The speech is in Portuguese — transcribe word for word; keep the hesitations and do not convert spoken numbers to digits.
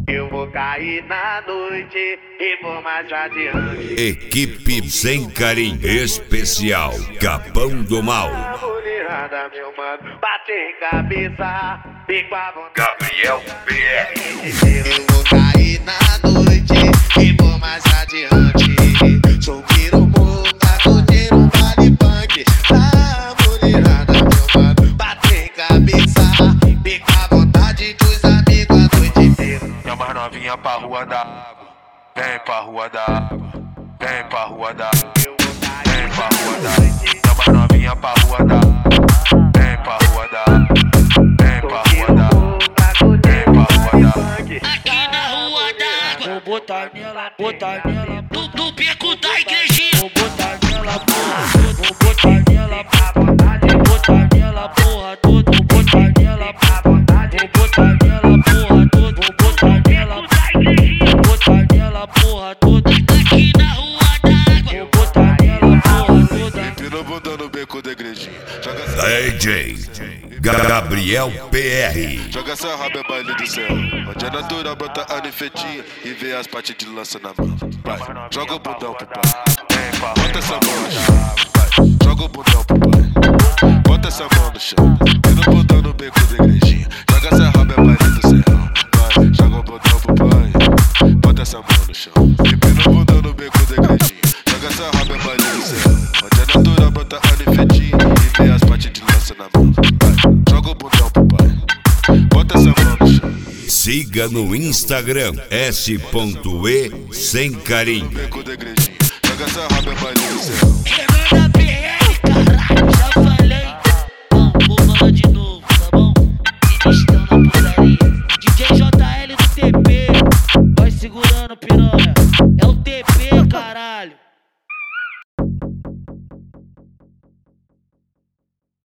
Eu vou cair na noite e vou mais adiante. Equipe Sem Carinho Especial Capão do Mal. A mulherada, meu mano, bate em cabeça, fico à vontade. Gabriel P R. Eu vou cair na noite e vou mais adiante. Sou piromota, tô de um vale punk. A mulherada, meu mano, bate em cabeça, fico à vontade dos amigos a noite inteira. Chama as novinha pra rua da água, vem pra rua da água, vem pra rua da água, vem pra rua da água. Chama as novinha pra rua da água, vem pra rua da água, vem pra rua da água, vem pra rua da água. Aqui na rua da água, vou botar nela, botar nela, no, no beco da igrejinha. vou botar nela, porra, vou botar nela, vou botar nela, porra toda, vou botar nela, vou botar nela, porra toda, vou botar nela, vou botar nela, porra toda. Aqui na rua da água, Vou botar nela, porra toda. Empina a bunda no beco da igrejinha, joga essa, D J Gabriel P R. joga essa raba é baile do céu, onde é natural brota a nefetinha e vê as partes de lança na mão. Vai, joga o bundão pro pai, bota essa mão no chão, vai, joga o bundão pro pai, bota essa mão no chão, empina o bundão no beco da igrejinha, joga essa raba é baile do céu, vai, joga o bundão pro pai, bota essa mão no chão, empina o bundão no beco da igrejinha, joga essa raba é baile do céu, onde é natural brota a nefetinha e vê as partes de lança na mão. Vai, joga o bundão pro pai, bota essa mão no chão. Siga no Instagram S ponto E Sem Carinho. Beco da igrejinha, joga essa raba é baile do céu. Renan da P R, caralho, já falei. Bom, vou falar de novo, tá bom? Eles estão na putaria. D J J L do T P, vai segurando piranha. É o T P, caralho.